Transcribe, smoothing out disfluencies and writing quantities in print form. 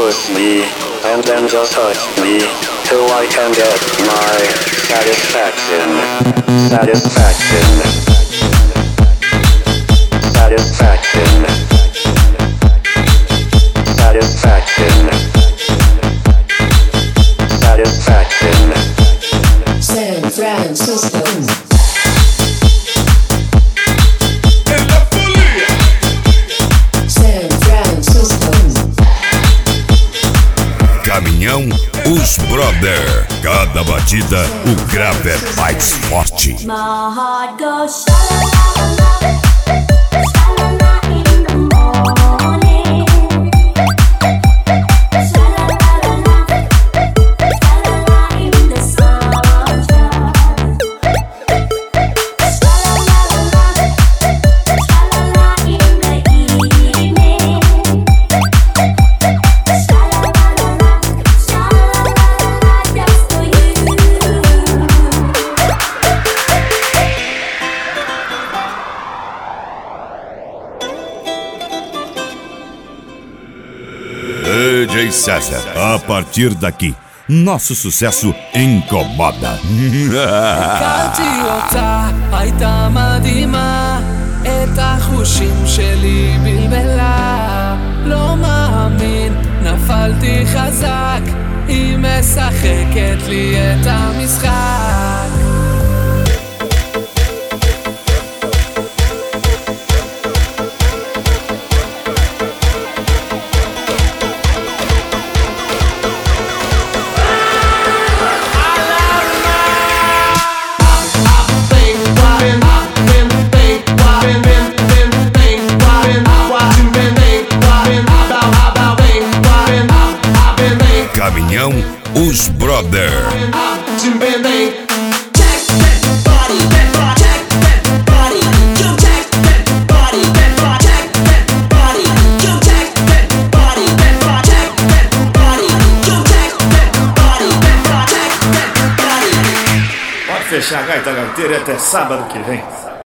push me, and then just touch me, till I can get my satisfaction. Satisfaction. Satisfaction. Satisfaction. Satisfaction. San Francisco. Caminhão, os brother. Cada batida, o grave é mais forte. My heart goes sha-la-la-la-la, sha-la-la in the morning. Sha-la-la-la-la, sha-la-la in the sunshine. Sha-la-la-la-la, sha-la-la in the evening. Sha-la-la-la-la, sha-la-la-la-la, just for you. DJ César, a partir daqui, nosso sucesso incomoda. הכרתי אותה, הייתה מדהימה, את החושים שלי בלבלה. לא מאמין, נפלתי חזק, היא משחקת לי את המשחק. Caminhão, os brother. Pode fechar a gaita gaiteira até sábado que vem.